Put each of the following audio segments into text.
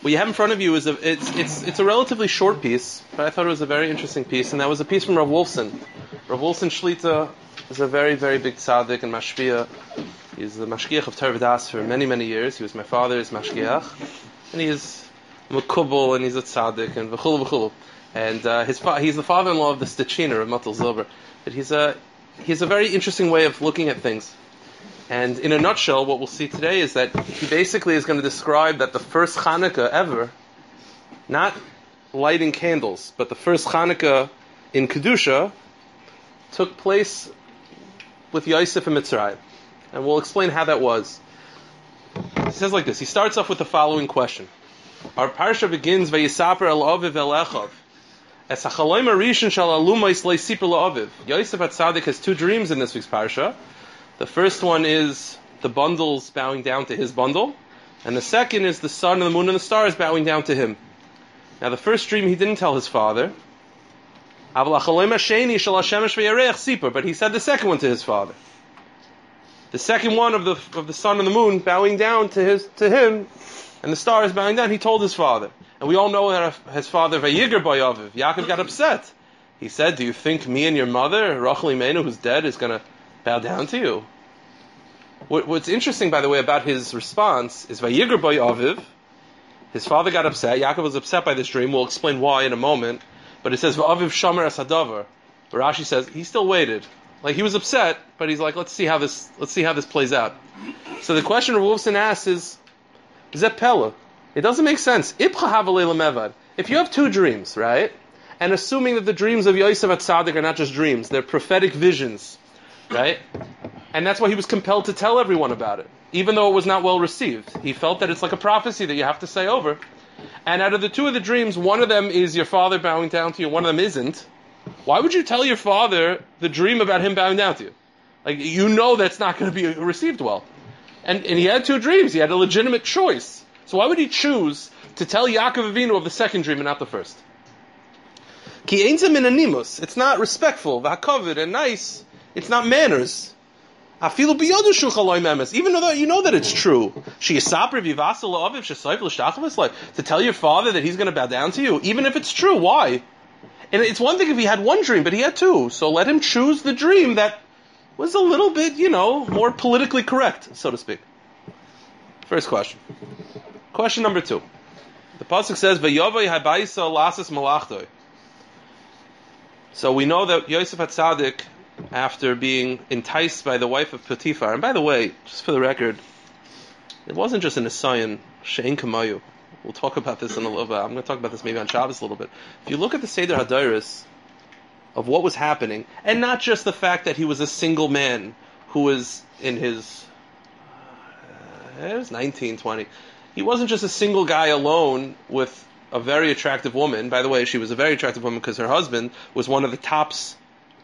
What you have in front of you is it's a relatively short piece, but I thought it was a very interesting piece, and that was a piece from Rav Wolfson. Rav Wolfson Shlita is a very, very big tzaddik and mashpia. He's the mashgiach of Torah V'das for many, many years. He was my father's mashgiach, and he is mekubal, and he's a tzaddik, and v'chulu v'chulu. And he's the father-in-law of the Stichiner of Matal Zilber. But he has a very interesting way of looking at things. And in a nutshell, what we'll see today is that he basically is going to describe that the first Hanukkah ever, not lighting candles, but the first Hanukkah in Kedusha, took place with Yosef and Mitzrayim. And we'll explain how that was. He says like this. He starts off with the following question. Our parsha begins, Vayisaper el Aviv el Echav. Es hachaloim harishon shel alumos leisiper la'aviv. Yosef HaTzadik has two dreams in this week's parsha. The first one is the bundles bowing down to his bundle, and the second is the sun and the moon and the stars bowing down to him. Now the first dream he didn't tell his father, but he said the second one to his father. The second one of the sun and the moon bowing down to him, and the stars bowing down, he told his father. And we all know that his father, Vayiger Bayaviv, Yaakov got upset. He said, do you think me and your mother, Rachel Imenu, who's dead, is going to bow down to you? What's interesting, by the way, about his response is Vayiger Bayaviv. His father got upset. Yaakov was upset by this dream. We'll explain why in a moment. But it says, Va'aviv Shomer es hadavar. But Rashi says, he still waited. Like, he was upset, but he's like, let's see how this plays out. So the question Rav Wolfson asks is that Pella? It doesn't make sense. If you have two dreams, right? And assuming that the dreams of Yosef HaTzadik are not just dreams, they're prophetic visions, right? And that's why he was compelled to tell everyone about it, even though it was not well received. He felt that it's like a prophecy that you have to say over. And out of the two of the dreams, one of them is your father bowing down to you, one of them isn't. Why would you tell your father the dream about him bowing down to you? Like, you know that's not going to be received well. And he had two dreams. He had a legitimate choice. So why would he choose to tell Yaakov Avinu of the second dream and not the first? Ki einza min animus. It's not respectful, v'hakoved, and nice. It's not manners. Afilu biyadu shuchaloi memes. Even though you know that it's true. She'yisapri v'yivasa la'aviv she'soif l'shtachavas. Like, to tell your father that he's going to bow down to you, even if it's true. Why? And it's one thing if he had one dream, but he had two. So let him choose the dream that was a little bit, more politically correct, so to speak. First question. Question number 2. The pasuk says, "Vayovay habayisa lasas malachtoi." So we know that Yosef HaTzadik, after being enticed by the wife of Potiphar, and by the way, just for the record, it wasn't just an Nisayan, she'en kamayu. We'll talk about this in a little bit. I'm going to talk about this maybe on Shabbos a little bit. If you look at the Seder HaDairos of what was happening, and not just the fact that he was a single man who was in his, it was 19, 20. He wasn't just a single guy alone with a very attractive woman. By the way, she was a very attractive woman because her husband was one of the tops,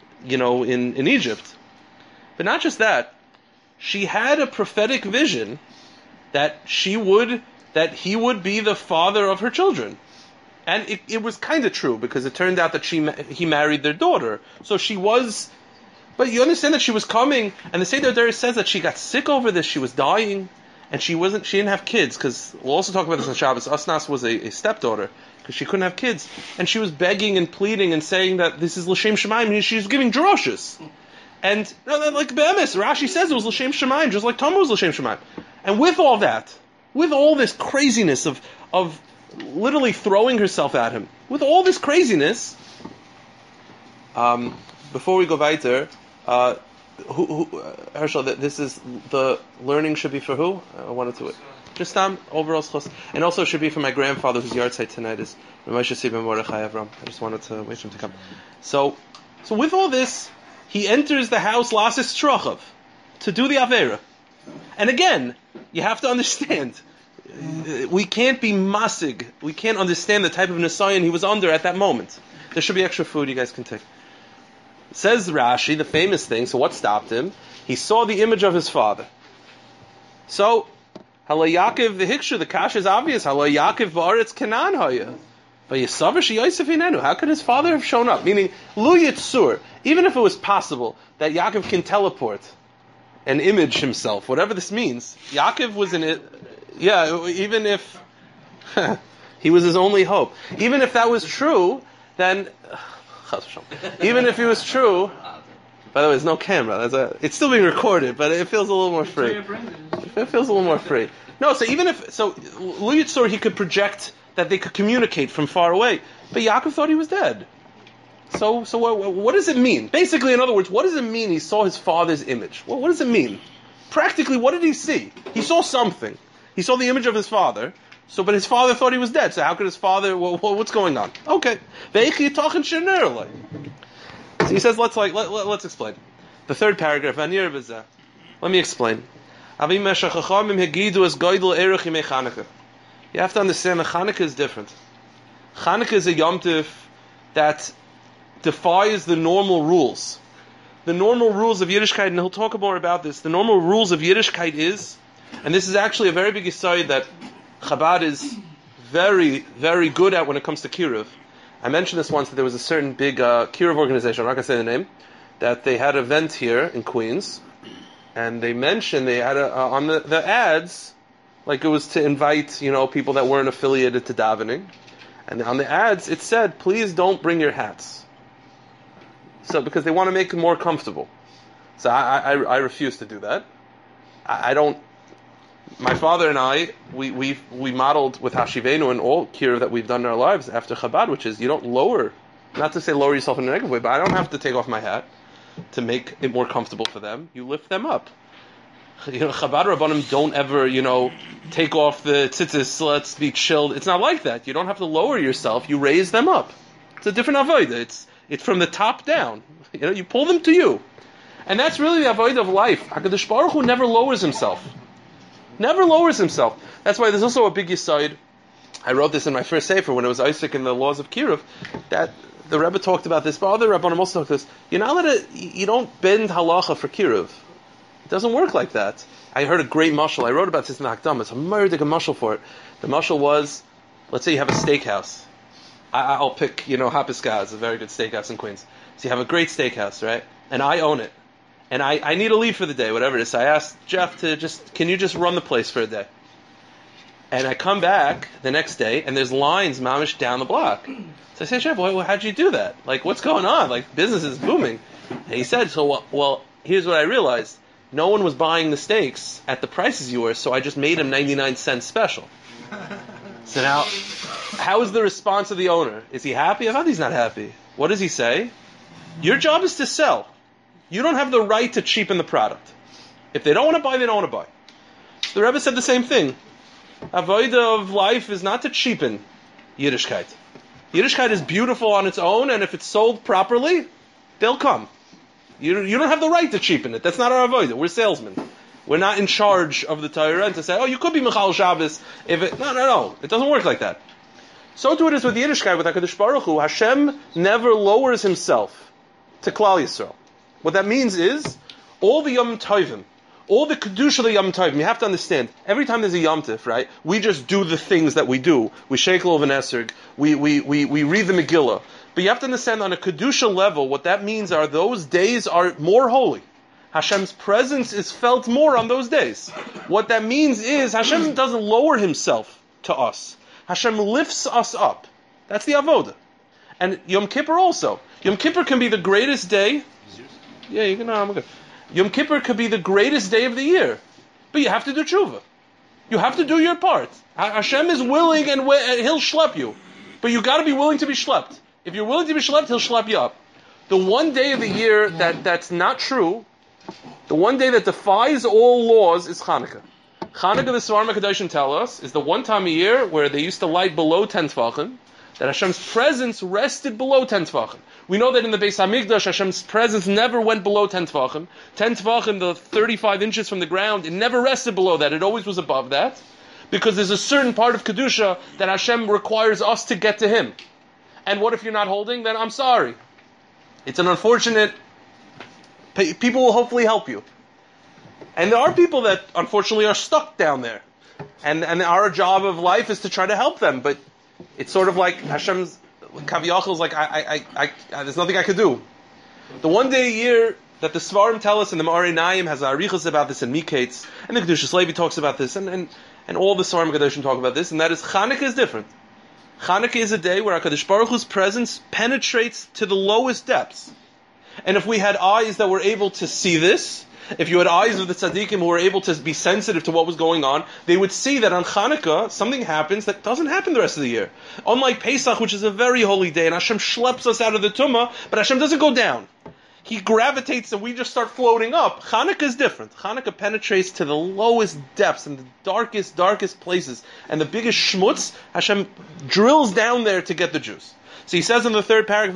in Egypt. But not just that. She had a prophetic vision that he would be the father of her children. And it was kind of true, because it turned out that he married their daughter. So she was, but you understand that she was coming, and the Seder HaDairos says that she got sick over this, she was dying, and she didn't have kids, because we'll also talk about this on Shabbos. Asnas was a stepdaughter, because she couldn't have kids. And she was begging and pleading and saying that this is L'Shem Shemaim, and she was giving droshes. And, like Be'emes, Rashi says it was L'Shem Shemaim, just like Tamar was L'Shem Shemaim. And with all that, with all this craziness of literally throwing herself at him, with all this craziness, before we go weiter, Herschel, this is the learning should be for who? I wanted to just overall schos, and also should be for my grandfather whose yard site tonight is Ramosha Sibim Mordechai Avram. I just wanted to wait for him to come. So with all this, he enters the house Lasis Trochav to do the Avera. And again, you have to understand, we can't be masig. We can't understand the type of Nisayan he was under at that moment. There should be extra food you guys can take. Says Rashi, the famous thing, so what stopped him? He saw the image of his father. So, Hala Yaakov, the Hiksha, the Kasha is obvious. Hala Yaakov v'aretz Canaan haya. V'yisavar Yosef hinenu. How could his father have shown up? Meaning, Lu Yitzur, even if it was possible that Yaakov can teleport and image himself, whatever this means, Yaakov was in it, even if He was his only hope. Even if that was true, then even if it was true. By the way, there's no camera. It's still being recorded, but it feels a little more free. It feels a little more free. No, so even if Lu Yitzur, he could project that they could communicate from far away, but Yaakov thought he was dead. So what does it mean? Basically, in other words, what does it mean he saw his father's image? What does it mean? Practically, what did he see? He saw something. He saw the image of his father. But his father thought he was dead. So how could his father? What's going on? Okay. So he says, let's explain. The third paragraph. Let me explain. You have to understand that Chanukah is different. Chanukah is a Yom Tov that defies the normal rules. The normal rules of Yiddishkeit, and he'll talk more about this, the normal rules of Yiddishkeit is, and this is actually a very big aside that Chabad is very, very good at when it comes to Kiruv. I mentioned this once, that there was a certain big Kiruv organization, I'm not going to say the name, that they had an event here in Queens, and they mentioned they had on the ads, like it was to invite, people that weren't affiliated to davening, and on the ads it said, please don't bring your hats. So because they want to make it more comfortable. So I refuse to do that. I don't. My father and I, we modeled with Hashivenu and all Kiruv that we've done in our lives after Chabad, which is you don't lower, not to say lower yourself in a negative way, but I don't have to take off my hat to make it more comfortable for them. You lift them up. Chabad Rabbanim don't ever, take off the tzitzis, let's be chilled. It's not like that. You don't have to lower yourself. You raise them up. It's a different avodah. It's from the top down. You pull them to you. And that's really the avodah of life. HaKadosh Baruch Hu never lowers himself. Never lowers himself. That's why there's also a big yesod. I wrote this in my first sefer when it was Isaac and the laws of Kiruv, that the Rebbe talked about this, but other Rabbanim also talked about this. You don't bend halacha for Kiruv. It doesn't work like that. I heard a great mashal. I wrote about this in the Hakdama. It's a murdig mashal for it. The mashal was, let's say you have a steakhouse. I'll pick, Hapiska. It's a very good steakhouse in Queens. So you have a great steakhouse, right? And I own it. And I need to leave for the day, whatever it is. So I asked Jeff can you just run the place for a day? And I come back the next day, and there's lines mamish down the block. So I say, Jeff, how'd you do that? Like, what's going on? Like, business is booming. And he said, well, here's what I realized. No one was buying the steaks at the prices you were, so I just made them 99 cents special. So now, how is the response of the owner? Is he happy? I thought he's not happy. What does he say? Your job is to sell. You don't have the right to cheapen the product. If they don't want to buy, they don't want to buy. The Rebbe said the same thing. Avodah of life is not to cheapen Yiddishkeit. Yiddishkeit is beautiful on its own, and if it's sold properly, they'll come. You don't have the right to cheapen it. That's not our avodah. We're salesmen. We're not in charge of the Torah and to say, you could be Michal Shabbos. No. It doesn't work like that. So too it is with Yiddishkeit, with HaKadosh Baruch Hu. Hashem never lowers himself to Klal Yisrael. What that means is, all the Yom Tovim, all the Kedusha of the Yom Tovim, you have to understand, every time there's a Yom Tov, right, we just do the things that we do. We shake Lov and Esrog, we read the Megillah. But you have to understand on a Kedusha level, what that means are those days are more holy. Hashem's presence is felt more on those days. What that means is, Hashem doesn't lower himself to us. Hashem lifts us up. That's the avodah. And Yom Kippur also. Yom Kippur can be the greatest day. Yeah, you can. I'm good. Yom Kippur could be the greatest day of the year, but you have to do tshuva. You have to do your part. Hashem is willing, and He'll schlep you, but you got to be willing to be schlepped. If you're willing to be schlepped, He'll schlep you up. The one day of the year that's not true, the one day that defies all laws, is Chanukah. Chanukah, the Svarim HaKadoshim tell us, is the one time a year where they used to light below 10 Tefachim, that Hashem's presence rested below 10 Tefachim. We know that in the Beis HaMikdash, Hashem's presence never went below 10 Tefachim. 10 Tefachim, the 35 inches from the ground, it never rested below that. It always was above that. Because there's a certain part of Kedusha that Hashem requires us to get to Him. And what if you're not holding? Then I'm sorry. It's an unfortunate... People will hopefully help you. And there are people that, unfortunately, are stuck down there. And our job of life is to try to help them. But it's sort of like Hashem's Kaviyachal is like, there's nothing I could do. The one day a year that the Svarim tell us, and the Ma'arei Naim has Arichos about this in Miketz, and the Kedushas Levi talks about this, and and all the Svarim Kadoshim talk about this, and that is Chanukah is different. Chanukah is a day where HaKadosh Baruch Hu's presence penetrates to the lowest depths. And if we had eyes that were able to see this, if you had eyes of the tzaddikim who were able to be sensitive to what was going on, they would see that on Chanukah, something happens that doesn't happen the rest of the year. Unlike Pesach, which is a very holy day, and Hashem schleps us out of the Tumah, but Hashem doesn't go down. He gravitates and we just start floating up. Chanukah is different. Chanukah penetrates to the lowest depths and the darkest places. And the biggest schmutz, Hashem drills down there to get the Jews. So he says in the third paragraph,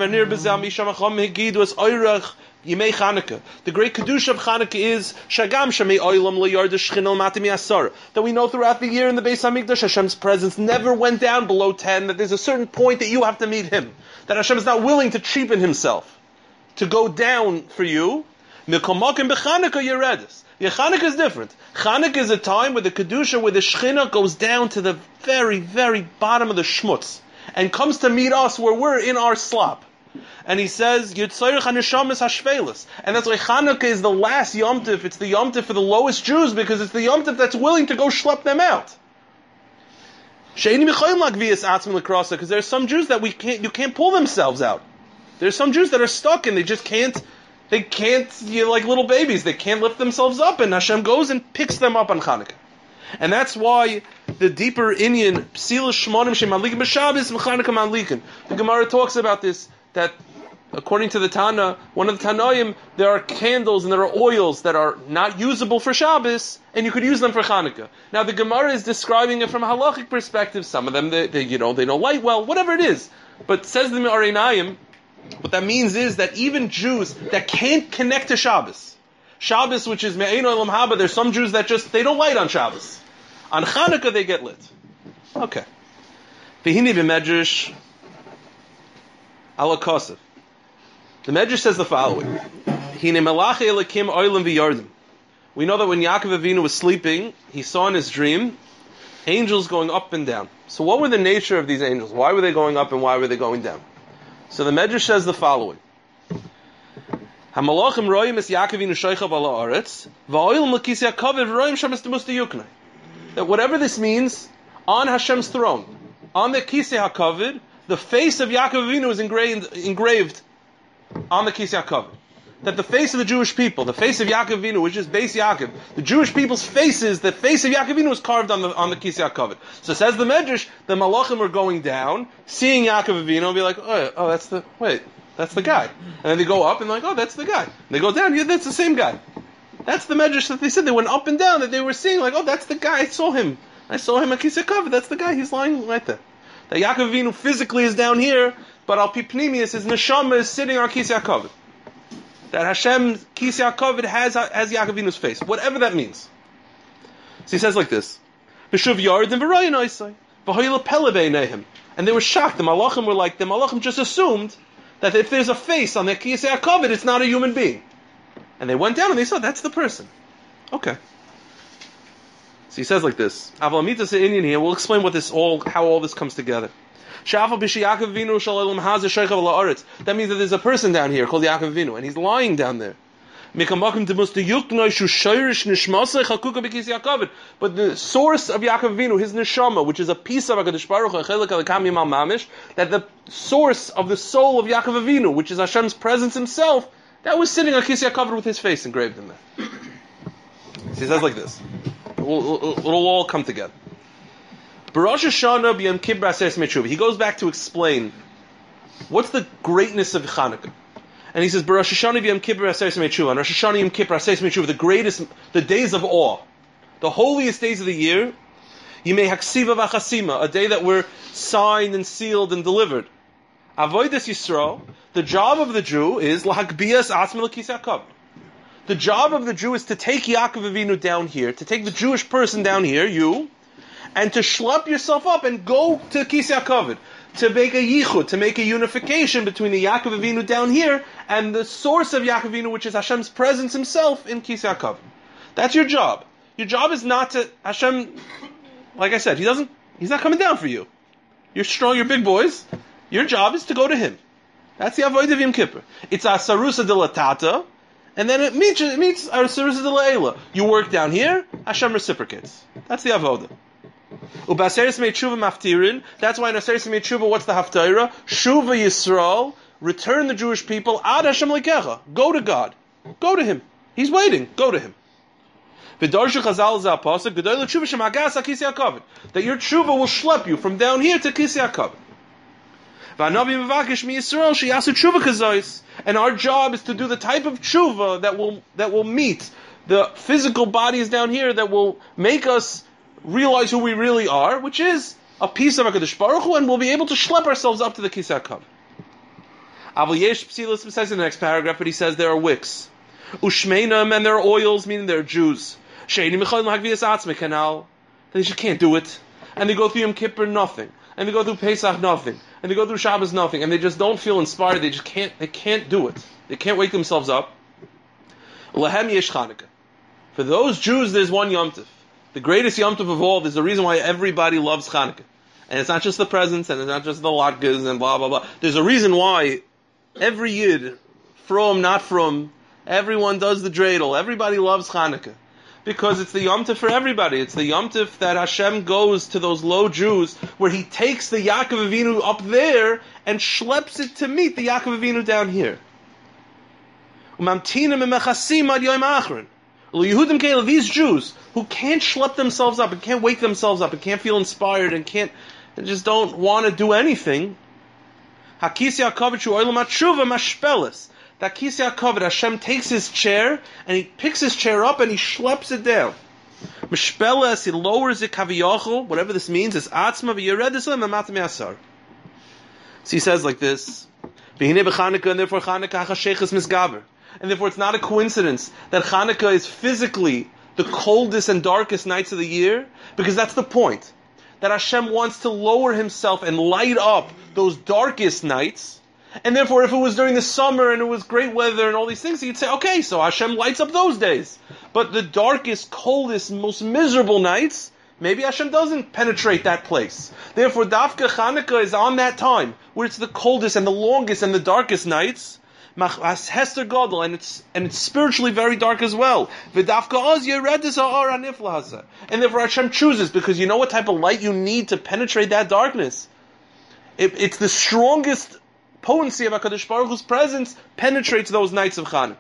Yimei Chanukah. The great Kedusha of Chanukah is Shagam Shemei Oilam Lo Yarda Shechinah Matimi Asar. That we know throughout the year in the Beis Hamikdash, Hashem's presence never went down below 10, that there's a certain point that you have to meet Him. That Hashem is not willing to cheapen Himself, to go down for you. Milkomakim b'Chanukah Yeredus. Yeah, Chanukah is different. Chanukah is a time where the Kedusha, where the Shechinah goes down to the very, very bottom of the schmutz, and comes to meet us where we're in our slop. And he says, Yitzayich HaNeshamas HaShvelis. And that's why Chanukah is the last Yom Tov. It's the Yom Tov for the lowest Jews, because it's the Yom Tov that's willing to go schlep them out. Because there are some Jews that you can't pull themselves out. There's some Jews that are stuck and they can't, like little babies, they can't lift themselves up, and Hashem goes and picks them up on Chanukah. And that's why the deeper Inyan, Psila Shmonim Shemalikin B'Shabbos M'Chanukah Malikin. The Gemara talks about this, that according to the Tana, one of the Tanoim, there are candles and there are oils that are not usable for Shabbos, and you could use them for Chanukah. Now the Gemara is describing it from a halachic perspective. Some of them, they don't light well, whatever it is. But says the Arinayim, what that means is that even Jews that can't connect to Shabbos, which is Me'ein Olam Haba, there's some Jews that they don't light on Shabbos. On Chanukah they get lit. Okay. V'hini b'medrash ala Kosov. The Medrash says the following: Hine Malachi Elokim Oilim v'Yardim. We know that when Yaakov Avinu was sleeping, he saw in his dream angels going up and down. So what were the nature of these angels? Why were they going up and why were they going down? So the Medrash says the following: Hamalachim roim es Yaakov Avinu shoichav ala aretz va'oilim l'kisei hakavod roim sham es demusta yuknai. That whatever this means, on Hashem's throne, on the kisei hakavod, the face of Yaakov Avinu is engraved on the Kisei HaKavod. That the face of the Jewish people, the face of Yaakov Avinu, which is Beis Yaakov, the Jewish people's faces, the face of Yaakov Avinu is carved on the Kisei HaKavod. So says the Medrash, the Malachim are going down, seeing Yaakov Avinu, and be like, that's the guy. And then they go up and they're like, oh, that's the guy. And they go down, yeah, that's the same guy. That's the Medrash that they said, they went up and down, that they were seeing, like, oh, that's the guy, I saw him at Kisei HaKavod, that's the guy, he's lying right there. That Yaakov Avinu physically is down here, but Al Pi Pnimius, his neshama is sitting on Kisei HaKavod. That Hashem Kisei HaKavod has Yaakov Avinu's face, whatever that means. So he says like this: B'shuv Yardim v'Rayin Oisai v'Hoyla Pele Beineihem. And they were shocked. The Malachim just assumed that if there's a face on the Kisei HaKavod, it's not a human being. And they went down and they saw that's the person. Okay. So he says like this: Avlamita se Indian here. We'll explain how all this comes together. That means that there's a person down here called Yaakov Avinu, and he's lying down there. But the source of Yaakov Avinu, his neshama, which is a piece of HaKadosh Baruch Hu, that the source of the soul of Yaakov Avinu, which is Hashem's presence himself, that was sitting on Kisei HaKavod with his face engraved in there. So he says like this. It'll all come together. B'Rosh Hashanah b'Yom Kippur Aseres Yemei Teshuvah. He goes back to explain what's the greatness of Chanukah. And he says, B'Rosh Hashanah b'Yom Kippur Aseres Yemei Teshuvah. And Rosh Hashanah Yom Kippur Aseres Yemei Teshuvah, the days of awe, the holiest days of the year, Yimei Haksiva v'Chasima, a day that we're signed and sealed and delivered. Avodas Yisrael, the job of the Jew is L'Hakbiyas Atzmi L'Kisei HaKavod. The job of the Jew is to take Yaakov Avinu down here, to take the Jewish person down here, you, and to schlep yourself up and go to Kisei HaKavod, to make a yichud, to make a unification between the Yaakov Avinu down here and the source of Yaakov Avinu, which is Hashem's presence himself in Kisei HaKavod. That's your job. Your job is not to, Hashem, like I said, he's not coming down for you. You're strong, you're big boys. Your job is to go to him. That's the Avodah of Yom Kippur. It's a Sarusa de la Tata, and then it meets a Sarusa de la Eila. You work down here, Hashem reciprocates. That's the Avodah. Ubaseres mei tshuva maftirin. That's why in Aseres mei tshuva, what's the haftarah? Shuva Yisrael, return the Jewish people. Ad Hashem lekecha. Go to God. Go to Him. He's waiting. Go to Him. V'darshu Chazal zapasuk g'day l'tshuva shemagas hakisi hakavod. That your tshuva will schlep you from down here to kisi hakavod. V'anavi mevakish mi Yisrael sheyasu tshuva kazois. And our job is to do the type of tshuva that will meet the physical bodies down here, that will make us realize who we really are, which is a piece of HaKadosh Baruch Hu, and we'll be able to schlep ourselves up to the Kisei HaKavod. Avol yesh psilos says in the next paragraph, but he says there are wicks. Ushmeinam, and there are oils, meaning there are Jews. Sheini mechalim hagvias atzme kanal. They just can't do it. And they go through Yom Kippur, nothing. And they go through Pesach, nothing. And they go through Shabbos, nothing. And they just don't feel inspired. They can't do it. They can't wake themselves up. Lahem yesh Chanukah. For those Jews, there's one Yom Tov. The greatest Yom Tov of all. There's a reason why everybody loves Chanukah. And it's not just the presents, and it's not just the latkes, and blah, blah, blah. There's a reason why every Yid, from, not from, everyone does the dreidel. Everybody loves Chanukah. Because it's the Yom Tov for everybody. It's the Yom Tov that Hashem goes to those low Jews, where He takes the Yaakov Avinu up there, and schleps it to meet the Yaakov Avinu down here. These Jews who can't schlep themselves up and can't wake themselves up and can't feel inspired and just don't want to do anything. That Kisei HaKavod, Hashem takes His chair and He picks His chair up and He schleps it down. Mishpeles, He lowers it kaviyachol, whatever this means, is atzma v'yeredisle mematam yasar. So he says like this, B'hinei b'Chanukah, and therefore Chanukah hachasheiches misgaber. And therefore it's not a coincidence that Chanukah is physically the coldest and darkest nights of the year, because that's the point. That Hashem wants to lower Himself and light up those darkest nights. And therefore if it was during the summer and it was great weather and all these things, you'd say, okay, so Hashem lights up those days. But the darkest, coldest, most miserable nights, maybe Hashem doesn't penetrate that place. Therefore Dafka Chanukah is on that time, where it's the coldest and the longest and the darkest nights, Hester Gadol, and it's spiritually very dark as well. And therefore Hashem chooses, because you know what type of light you need to penetrate that darkness. It's the strongest potency of HaKadosh Baruch Hu's presence penetrates those nights of Chanukah.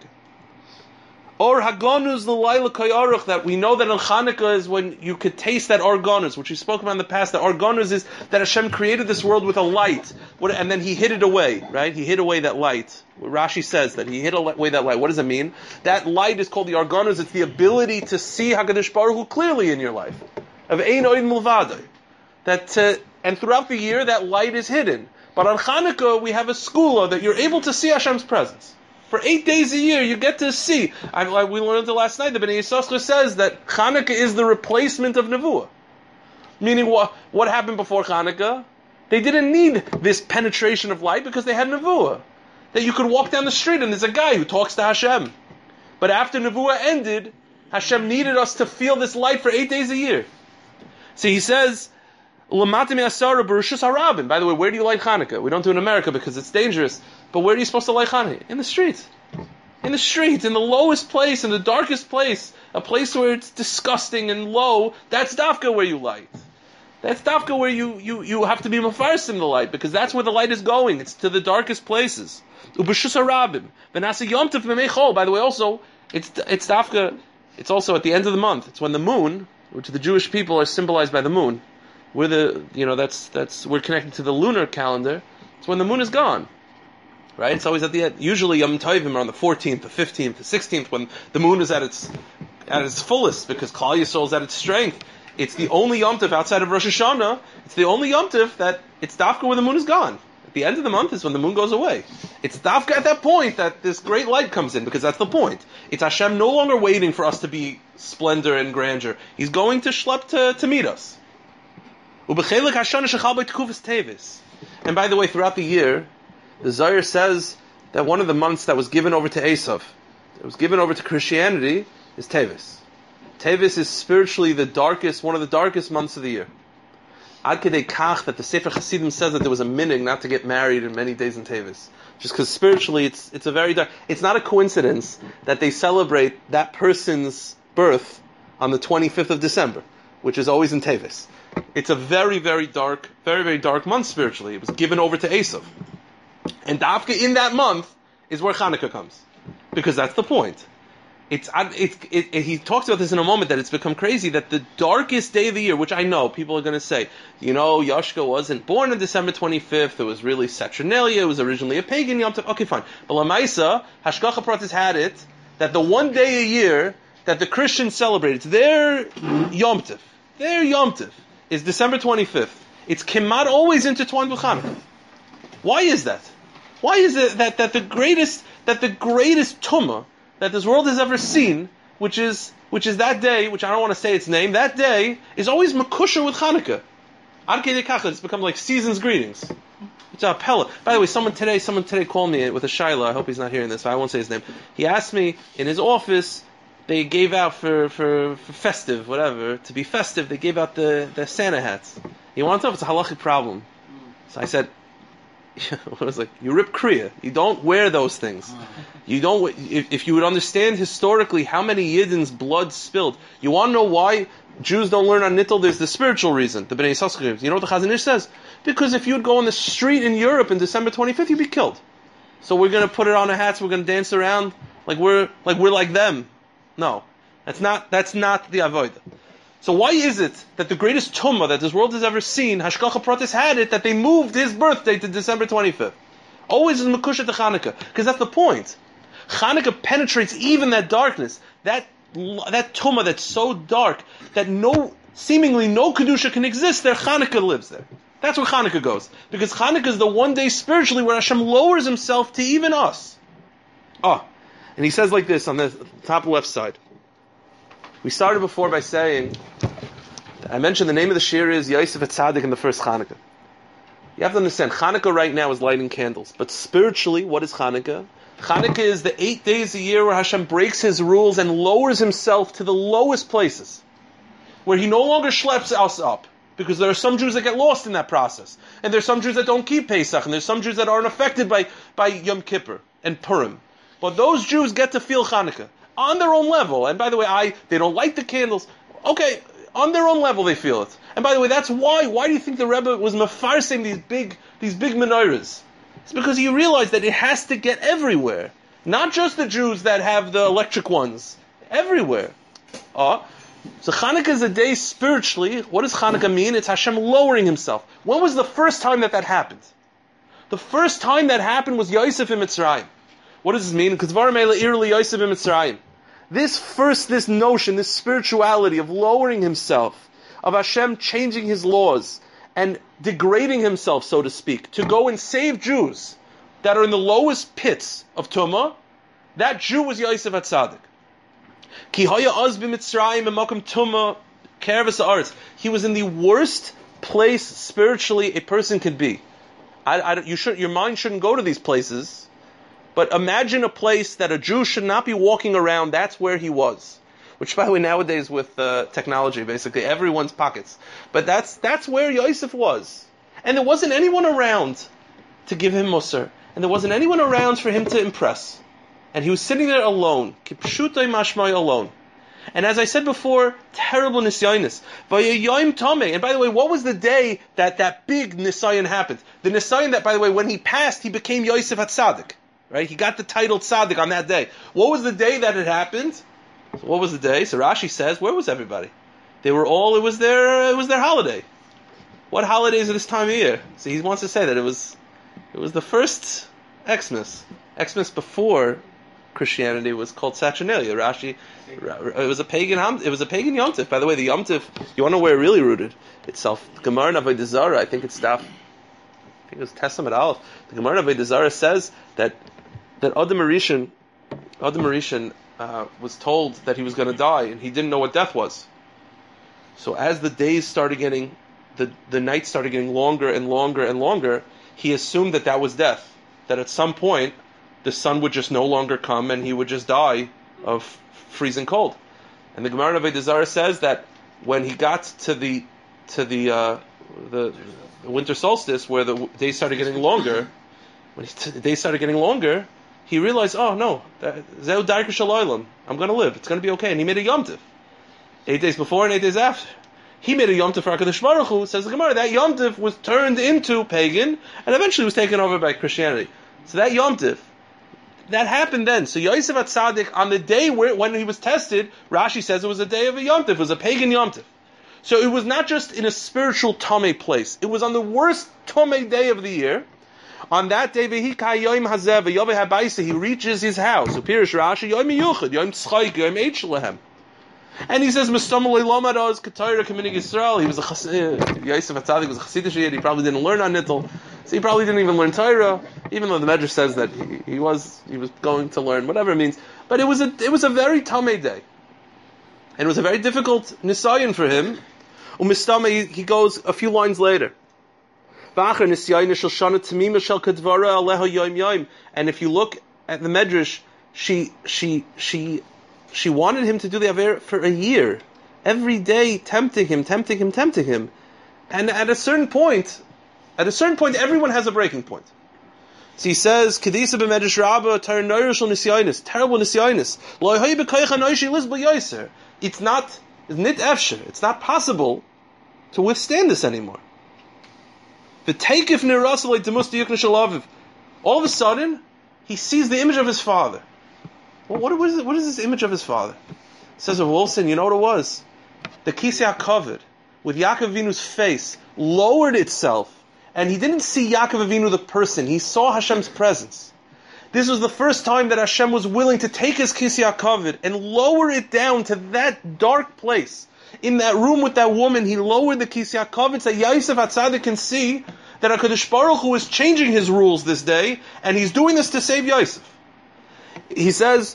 Or Haganuz l'layla kayaruch, that we know that in Chanukah is when you could taste that arganuz, which we spoke about in the past. That arganuz is that Hashem created this world with a light, and then He hid it away, right? He hid away that light. Rashi says that He hid away that light. What does it mean? That light is called the arganuz. It's the ability to see HaKadosh Baruch Hu clearly in your life. Of ein oid mulvadai. And throughout the year, that light is hidden. But on Chanukah, we have a skula that you're able to see Hashem's presence. For 8 days a year, you get to see. We learned it last night. The Bnei Yissaschar says that Chanukah is the replacement of Nevuah. Meaning, what happened before Chanukah? They didn't need this penetration of light because they had Nevuah. That you could walk down the street and there's a guy who talks to Hashem. But after Nevuah ended, Hashem needed us to feel this light for 8 days a year. So He says, by the way, where do you light Chanukah? We don't do it in America because it's dangerous. But where are you supposed to light Chanukah? In the street. In the street, in the lowest place, in the darkest place, a place where it's disgusting and low. That's Dafka where you light. That's Dafka where you have to be mafarsim the light, because that's where the light is going. It's to the darkest places. By the way, also it's Dafka. It's also at the end of the month. It's when the moon, which the Jewish people are symbolized by the moon. We're we're connected to the lunar calendar. It's when the moon is gone, right? It's always at the end. Usually Yom Tovim are on the 14th, the 15th, the 16th, when the moon is at its fullest, because Klal Yisrael is at its strength. It's the only Yom Tov outside of Rosh Hashanah. It's the only Yom Tov that it's Dafka when the moon is gone. At the end of the month is when the moon goes away. It's Dafka at that point that this great light comes in, because that's the point. It's Hashem no longer waiting for us to be splendor and grandeur. He's going to schlep to meet us. And by the way, throughout the year, the Zohar says that one of the months that was given over to Esav, that was given over to Christianity, is Tevis. Tevis is spiritually one of the darkest months of the year. Ad kedei kach that the Sefer Hasidim says that there was a minig not to get married in many days in Tevis. Just because spiritually it's a very dark. It's not a coincidence that they celebrate that person's birth on the 25th of December. which is always in Teves. It's a very, very dark month spiritually. It was given over to Esav. And Dafka in that month is where Hanukkah comes. Because that's the point. He talks about this in a moment, that it's become crazy that the darkest day of the year, which I know people are going to say, Yashka wasn't born on December 25th, it was really Saturnalia, it was originally a pagan Yom Tov. Okay, fine. But Lamaisa, Hashgacha Pratis had it, that the one day a year that the Christians celebrate, it's their Yom Tov. Their Yom Tov is December 25th. It's Kemat always intertwined with Hanukkah. Why is that? Why is it that the greatest tumah that this world has ever seen, which is that day, which I don't want to say its name, that day is always makusha with Hanukkah. Ad Kedei Kach, it's become like season's greetings. It's a pella. By the way, someone today called me with a shaila. I hope he's not hearing this, so I won't say his name. He asked me, in his office, they gave out for festive, whatever, to be festive, they gave out the Santa hats. He wanted to know if it's a halachic problem. So I said, I was like, you rip kriya. You don't wear those things. You don't. If you would understand historically how many Yidden's blood spilled, you want to know why Jews don't learn on Nittel? There's the spiritual reason. The Bnei Yissaschar. You know what the Chazon Ish says? Because if you'd go on the street in Europe in December 25th, you'd be killed. So we're going to put it on our hats. We're going to dance around like we're like them. No, that's not the avodah. So why is it that the greatest tumah that this world has ever seen, Hashgacha Pratis had it, that they moved his birthday to December 25th? Always is Mekusha to Chanukah. Because that's the point. Chanukah penetrates even that darkness, that tumah that's so dark, that seemingly no Kedusha can exist there, Chanukah lives there. That's where Chanukah goes. Because Chanukah is the one day spiritually where Hashem lowers himself to even us. And he says like this on the top left side. We started before by saying, I mentioned the name of the shir is Yosef Atzadik in the first Chanukah. You have to understand, Chanukah right now is lighting candles. But spiritually, what is Chanukah? Chanukah is the 8 days a year where Hashem breaks his rules and lowers himself to the lowest places. Where he no longer schleps us up. Because there are some Jews that get lost in that process. And there's some Jews that don't keep Pesach. And there's some Jews that aren't affected by Yom Kippur and Purim. But those Jews get to feel Chanukah. On their own level. And by the way, they don't light the candles. Okay, on their own level they feel it. And by the way, that's why. Why do you think the Rebbe was mefarsing these big menorahs? It's because he realized that it has to get everywhere. Not just the Jews that have the electric ones. Everywhere. So Chanukah is a day spiritually. What does Chanukah mean? It's Hashem lowering himself. When was the first time that happened? The first time that happened was Yosef in Mitzrayim. What does this mean? Because Yosef in Mitzrayim. This notion, this spirituality of lowering himself, of Hashem changing his laws and degrading himself, so to speak, to go and save Jews that are in the lowest pits of Tumah, that Jew was Yosef HaTzadik. Ki haya az b'Mitzrayim b'makom Tumah kervus haaretz. He was in the worst place spiritually a person could be. Your mind shouldn't go to these places. But imagine a place that a Jew should not be walking around. That's where he was. Which, by the way, nowadays with technology, basically everyone's pockets. But that's where Yosef was, and there wasn't anyone around to give him Musar, and there wasn't anyone around for him to impress, and he was sitting there alone, kipshutai mashmai, alone. And as I said before, terrible nisyanis. Vayayim tameh. And by the way, what was the day that big nisyan happened? The nisyan that, by the way, when he passed, he became Yosef HaTzadik. Right? He got the title Tzaddik on that day. What was the day that it happened? So what was the day? So Rashi says, where was everybody? They were all, it was their holiday. What holidays are this time of year? So he wants to say that it was the first Xmas. Xmas before Christianity was called Saturnalia. Rashi, it was a pagan Yom Tov. By the way, the Yom Tov, you want to know where it really rooted itself? The Gemara in Avodah Zarah, I think it was Testament Aleph. The Gemara in Avodah Zarah says that Adam Arishan was told that he was going to die, and he didn't know what death was. So as the days started getting, the nights started getting longer and longer and longer, he assumed that was death. That at some point, the sun would just no longer come, and he would just die of freezing cold. And the Gemara in Avodah Zarah says that when he got to the winter solstice, where the days started getting longer, he realized, oh no, Zeu Darker Shalaylam, I'm going to live, it's going to be okay. And he made a Yom Tov. 8 days before and 8 days after. He made a Yom Tov for HaKadosh Baruch Hu, says the Gemara. That Yom Tov was turned into pagan and eventually was taken over by Christianity. So that Yom Tov, that happened then. So Yosef HaTzadik, on the day when he was tested, Rashi says it was a day of a Yom Tov, it was a pagan Yom Tov. So it was not just in a spiritual Tomei place. It was on the worst Tomei day of the year. On that day, he reaches his house. Pirish Rashi, Yom Yuchad, Yom Tzchayk, Yom Eichlehem. And he says, he was a Yosef HaTzadik was a Chassidish Yid. He probably didn't learn on Nittel. So he probably didn't even learn Torah, even though the Medrash says that he was going to learn, whatever it means. But it was a very Tomei day. And it was a very difficult Nisayan for him. He goes a few lines later. And if you look at the Medrash, she wanted him to do the Aver for a year. Every day tempting him. And at a certain point, everyone has a breaking point. So he says, Kedisa b'Medrash Rabbah, terrible nisyonis. It's not possible to withstand this anymore. All of a sudden, he sees the image of his father. Well, what is this image of his father? Says of Wilson, you know what it was? The Kisei HaKavod, with Yaakov Avinu's face, lowered itself, and he didn't see Yaakov Avinu the person, he saw Hashem's presence. This was the first time that Hashem was willing to take his Kisei HaKavod and lower it down to that dark place. In that room with that woman, he lowered the Kisei HaKavod so Yosef HaTzadik can see that HaKadosh Baruch Hu is changing his rules this day, and he's doing this to save Yosef. He says,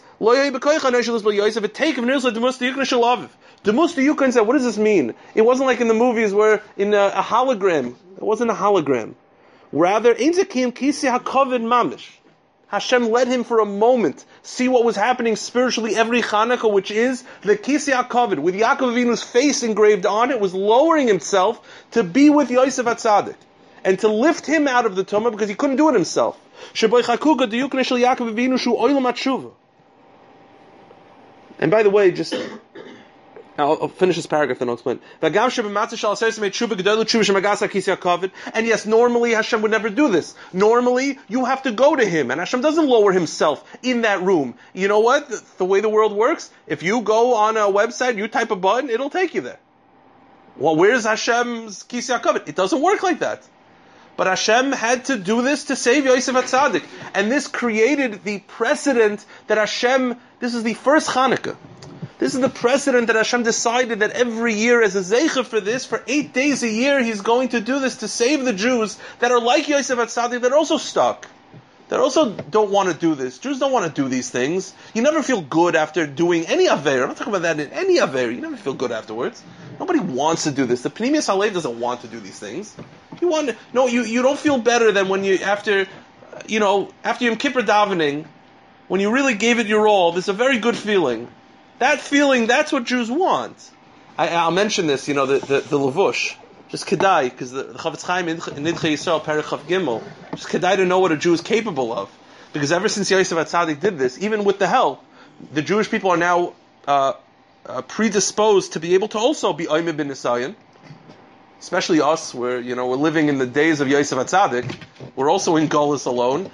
Demusta said, what does this mean? It wasn't like in the movies where in a hologram. It wasn't a hologram. Rather, Hashem led him for a moment, see what was happening spiritually every Chanukah, which is the Kisei HaKavod, with Yaakov Avinu's face engraved on it, was lowering himself to be with Yosef HaTzadik, and to lift him out of the Tumah because he couldn't do it himself. And by the way, just I'll finish this paragraph, then I'll explain. And yes, normally Hashem would never do this. Normally, you have to go to Him, and Hashem doesn't lower Himself in that room. You know what? The way the world works, if you go on a website, you type a button, it'll take you there. Well, where's Hashem's Kisei HaKavod? It doesn't work like that. But Hashem had to do this to save Yosef HaTzadik. And this created the precedent that Hashem, this is the first Chanukah. This is the precedent that Hashem decided that every year as a zeicha for this, for 8 days a year, He's going to do this to save the Jews that are like Yosef HaTzadik, that are also stuck. That also don't want to do this. Jews don't want to do these things. You never feel good after doing any Aver. I'm not talking about that in any Aver. You never feel good afterwards. Nobody wants to do this. The Pnimius Halev doesn't want to do these things. You don't feel better than when you, after Yom Kippur davening, when you really gave it your all, there's a very good feeling. That feeling, that's what Jews want. I'll mention this, the Levush. Just kedai, because the Chavetz Chaim in Nidchei Yisrael, Perek Chav Gimel, just kedai to know what a Jew is capable of. Because ever since Yosef HaTzadik did this, even with the help, the Jewish people are now predisposed to be able to also be Oimeh bin Nisayan. Especially us, where we're living in the days of Yosef HaTzadik. We're also in Golus alone.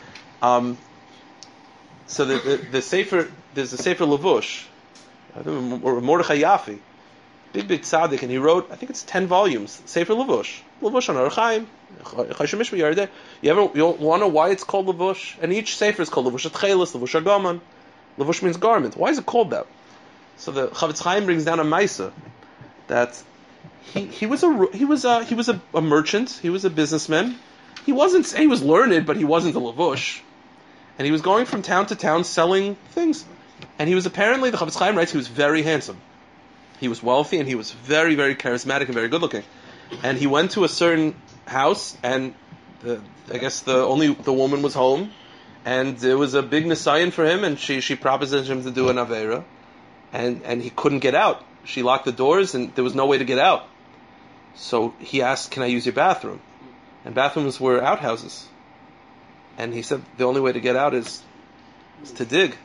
So the Sefer, there's a Sefer Levush, or Mordechai Yafi, big tzaddik, and he wrote, I think it's 10 volumes, Sefer Levush on Orach Chaim, Choshen Mishpah Yardeh. You want to know why it's called Levush? And each Sefer is called Levush Atchelis, Levush Agaman. Levush means garment. Why is it called that? So the Chavetz Chaim brings down a Maisa that he was a merchant, he was a businessman. He was learned, but he wasn't a Levush. And he was going from town to town selling things. And he was apparently, the Chavetz Chaim writes, he was very handsome. He was wealthy, and he was very, very charismatic and very good looking. And he went to a certain house, and I guess the woman was home, and it was a big nisayan for him, and she proposed him to do an Aveira, and he couldn't get out. She locked the doors, and there was no way to get out. So he asked, can I use your bathroom? And bathrooms were outhouses. And he said, the only way to get out is to dig.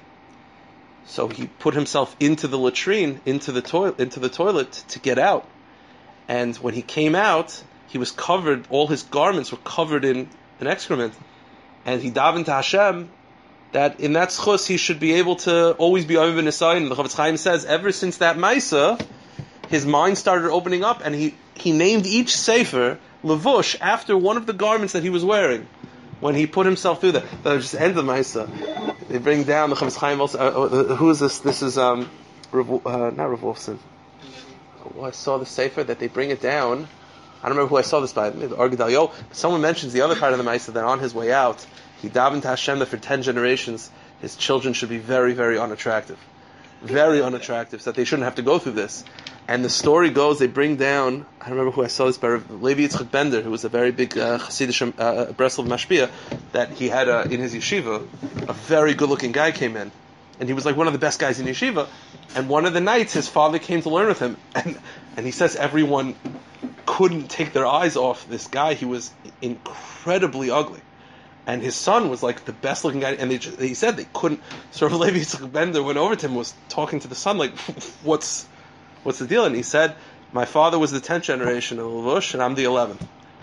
So he put himself into the latrine, into the toilet to get out. And when he came out, he was covered, all his garments were covered in excrement. And he davened to Hashem that in that schus he should be able to always be Oiv Nisayin. The Chofetz Chaim says, ever since that Maisa, his mind started opening up, and he named each sefer Levush after one of the garments that he was wearing when he put himself through that. But just end the Maisa. They bring down the Chofetz Chaim also. Who is this? This is not Rav Wolfson. Oh, I saw the sefer that they bring it down. I don't remember who I saw this by. Maybe Or Gedalio. Someone mentions the other part of the Maisa that on his way out, he davened to Hashem that for 10 generations his children should be very, very unattractive. Very unattractive, so that they shouldn't have to go through this. And the story goes, they bring down, I don't remember who I saw this by, Levi Yitzchak Bender, who was a very big Chassidish Breslov Mashpia, that he had in his yeshiva, a very good-looking guy came in. And he was like one of the best guys in yeshiva. And one of the nights, his father came to learn with him. And he says everyone couldn't take their eyes off this guy. He was incredibly ugly. And his son was like the best looking guy, and he said they couldn't. So Levi Yitzchak Bender went over to him, was talking to the son, like, what's the deal? And he said, my father was the 10th generation of Levush, and I'm the 11th.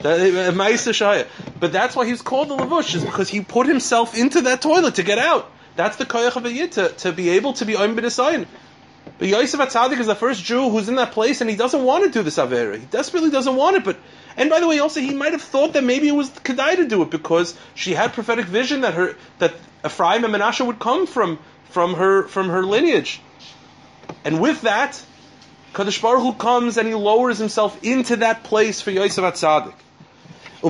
But that's why he's called the Levush, is because he put himself into that toilet to get out. That's the koyach of a yid, to be able to be Oim B'Nisayin. But Yosef HaTzadik is the first Jew who's in that place, and he doesn't want to do this Avera. He desperately doesn't want it, and by the way, also he might have thought that maybe it was Kedai to do it because she had prophetic vision that Ephraim and Menashe would come from her lineage. And with that, Kadosh Baruch Hu comes and he lowers himself into that place for Yosef HaTzadik. On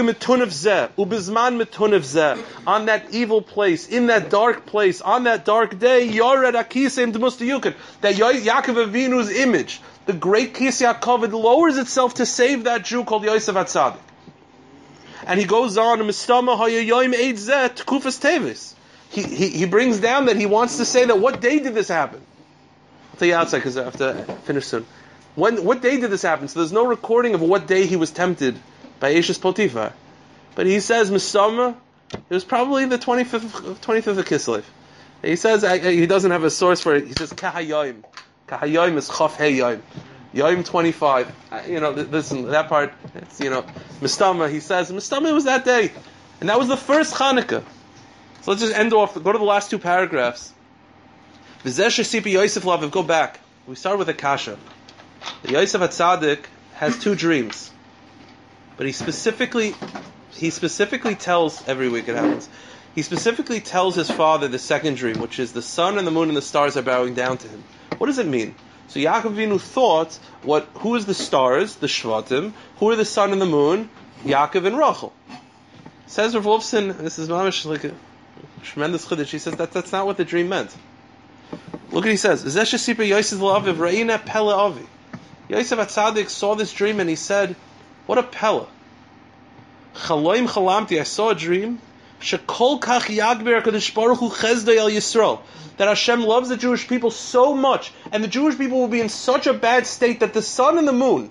that evil place, in that dark place, on that dark day, Yored Akisem D'Mustayukin, that Yaakov Avinu's image, the great Kis Yaakov, lowers itself to save that Jew called Yosef HaTzadik. And he goes on, he brings down that he wants to say that what day did this happen? I'll tell you outside because I have to finish soon. What day did this happen? So there's no recording of what day he was tempted by Eshes Potiphar. But he says, Misama, it was probably the 25th of Kislev. He says, he doesn't have a source for it. He says, Kahayoim. Kahayoim is Chaf Hey Yoim. Yoim 25. Listen, that part, it's, Mistama, he says, Mistama, it was that day. And that was the first Hanukkah. So let's just end off, go to the last two paragraphs. V'zesh Sipi Yosef Laviv, go back. We start with Akasha. The Yosef HaTzadik has two dreams. But he specifically tells, every week it happens, he specifically tells his father the second dream, which is the sun and the moon and the stars are bowing down to him. What does it mean? So Yaakov Avinu thought, who is the stars, the Shvatim, who are the sun and the moon? Yaakov and Rachel. Says Rav Wolfson, this is mamish like a tremendous chiddush, he says that's not what the dream meant. Look what he says, Zesh Sipa Yosef L'Aviv Ra'ina Pele Avi. Yosef HaTzadik saw this dream and he said, what a pella. Chaloim chalamti, I saw a dream. Shekol kach yagber HaKadosh Baruch Hu chezdei el Yisrael. That Hashem loves the Jewish people so much, and the Jewish people will be in such a bad state that the sun and the moon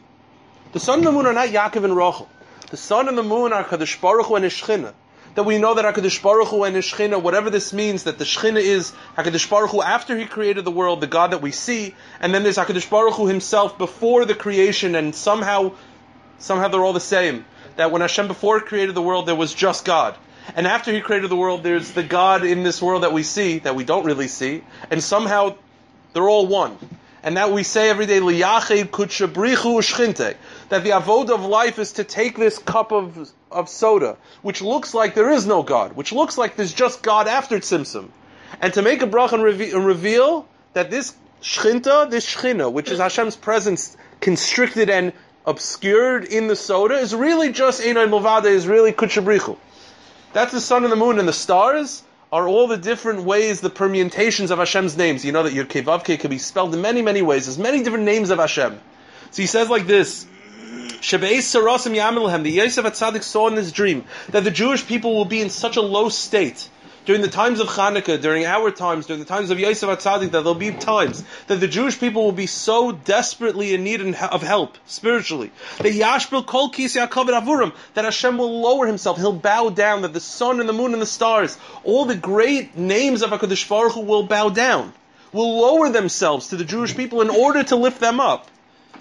are not Yaakov and Rachel. The sun and the moon are HaKadosh Baruch Hu and His Shechina. That we know that HaKadosh Baruch Hu and His Shechina, whatever this means, that the Shechina is HaKadosh Baruch Hu after He created the world, the God that we see, and then there's HaKadosh Baruch Hu Himself before the creation, and somehow they're all the same. That when Hashem before created the world, there was just God. And after He created the world, there's the God in this world that we see, that we don't really see. And somehow, they're all one. And that we say every day, Liyached kutshabrichu u'shchinte. That the avoda of life is to take this cup of soda, which looks like there is no God, which looks like there's just God after Tzimtzum. And to make a bracha and reveal that this shchina, which is Hashem's presence constricted and obscured in the soda, is really just Einay Milvada, is really Kutshabrichu. That's the sun and the moon, and the stars are all the different ways, the permutations of Hashem's names. You know that Yud Kei Vav Kei can be spelled in many, many ways. There's many different names of Hashem. So he says like this, Shebeis Sarasim Yamilhem, the Yosef HaTzadik saw in this dream that the Jewish people will be in such a low state during the times of Chanukah, during our times, during the times of Yosef HaTzadik, that there'll be times that the Jewish people will be so desperately in need of help, spiritually, that Yashbil Kol Kis Yaakov Avurim, that Hashem will lower Himself, He'll bow down, that the sun and the moon and the stars, all the great names of HaKadosh Baruch Hu will bow down, will lower themselves to the Jewish people in order to lift them up.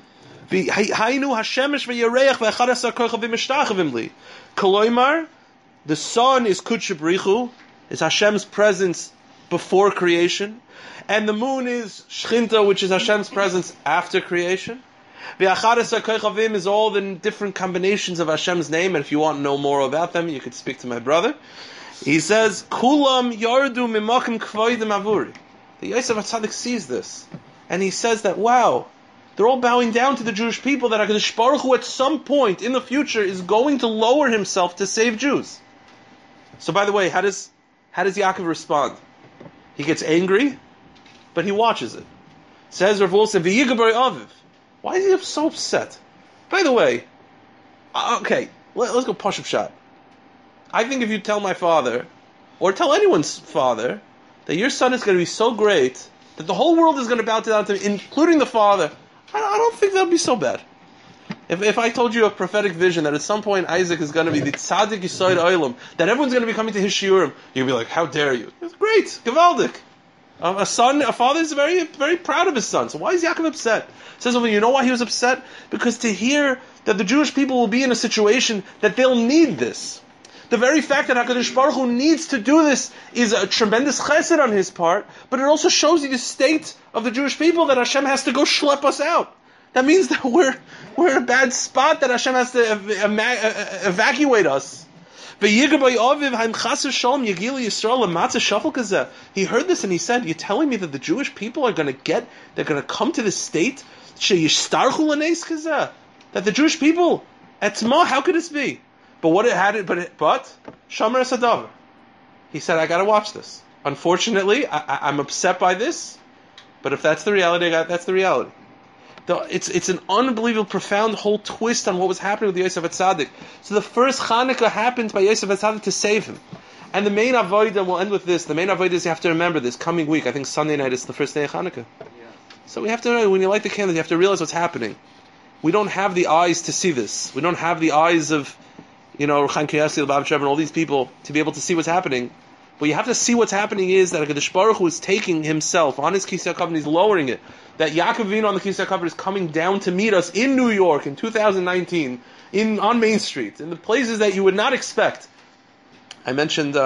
Hainu hashemesh v'yareach v'echad asar kochavim mishtachavim li. Koloimar, the sun is Kutsh B'richu, is Hashem's presence before creation, and the moon is Shchinta, which is Hashem's presence after creation. V'echad asar kochavim is all the different combinations of Hashem's name, and if you want to know more about them, you could speak to my brother. He says, Kulam yardu mimakim kvoidim avuri. The Yosef HaTzadik sees this, and he says that, wow, they're all bowing down to the Jewish people, that HaKadosh Baruch Hu at some point in the future is going to lower himself to save Jews. So by the way, how does Yaakov respond? He gets angry, but he watches it. Says Rav Wolfson, V'yigaber aviv. Why is he so upset? By the way, okay, let's go Pashup shot. I think if you tell my father, or tell anyone's father, that your son is going to be so great that the whole world is going to bow down to him, including the father, I don't think that would be so bad. If I told you a prophetic vision that at some point Isaac is going to be the tzaddik yisoid olam, that everyone's going to be coming to his shiurim, you'd be like, how dare you? It's great, gewaldik. A father is very, very proud of his son. So why is Yaakov upset? He says, well, you know why he was upset? Because to hear that the Jewish people will be in a situation that they'll need this. The very fact that HaKadosh Baruch Hu needs to do this is a tremendous chesed on his part, but it also shows you the state of the Jewish people, that Hashem has to go schlep us out. That means that we're in a bad spot, that Hashem has to evacuate us. He heard this and he said, you're telling me that the Jewish people are going to come to this state? That the Jewish people, how could this be? But Shomer Sadavar. He said, I got to watch this. Unfortunately, I'm upset by this, but if that's the reality, that's the reality. It's an unbelievable, profound whole twist on what was happening with Yosef HaTzadik. So the first Chanukah happened by Yosef HaTzadik to save him. And the main avodah, and we'll end with this, the main avodah is you have to remember this coming week. I think Sunday night is the first day of Chanukah. Yeah. So we have to know, when you light the candles, you have to realize what's happening. We don't have the eyes to see this. We don't have the eyes of, Ruchan Kiyasi, the Bab Sheb, and all these people to be able to see what's happening. But you have to see what's happening is that HaKadosh Baruch Hu is taking himself on his Kisei HaKavod and he's lowering it. That Yaakov Avinu on the Kisei HaKavod is coming down to meet us in New York in 2019, on Main Street, in the places that you would not expect. I mentioned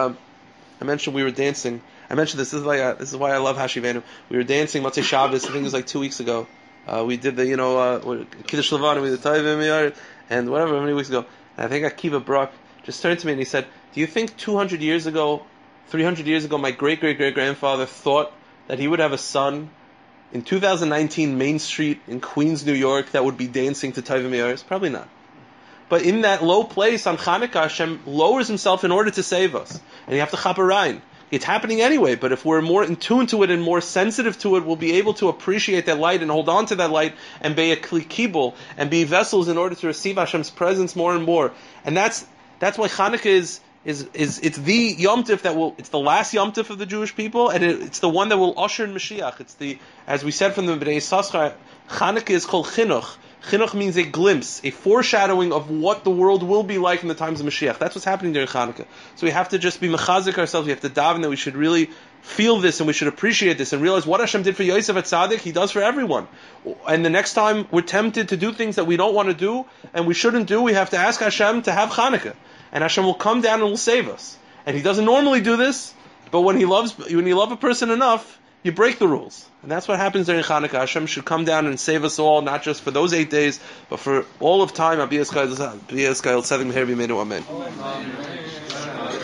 we were dancing. I mentioned this is why I love Hashivenu. We were dancing Motzei Shabbos, I think it was like 2 weeks ago. We did the, Kiddush Levan, we did the Tayvim, and whatever, many weeks ago. And I think Akiva Brock just turned to me and he said, do you think 200 years ago, 300 years ago, my great-great-great-grandfather thought that he would have a son in 2019 Main Street in Queens, New York, that would be dancing to Tayvim Yaris? Probably not. But in that low place on Chanukah, Hashem lowers himself in order to save us. And you have to chaperein. It's happening anyway, but if we're more in tune to it and more sensitive to it, we'll be able to appreciate that light and hold on to that light and be a kli kibul and be vessels in order to receive Hashem's presence more and more. And that's why Chanukah is it's the Yom Tif it's the last Yom Tif of the Jewish people, and it's the one that will usher in Mashiach. It's as we said from the Bnei Yissaschar, Chanukah is called Chinuch. Chinuch means a glimpse, a foreshadowing of what the world will be like in the times of Mashiach. That's what's happening during Chanukah. So we have to just be mechazik ourselves. We have to daven that we should really feel this and we should appreciate this and realize what Hashem did for Yosef HaTzadik, He does for everyone. And the next time we're tempted to do things that we don't want to do and we shouldn't do, we have to ask Hashem to have Chanukah. And Hashem will come down and will save us. And He doesn't normally do this, but when you love a person enough, you break the rules. And that's what happens during Chanukah. Hashem should come down and save us all, not just for those 8 days, but for all of time. Amen.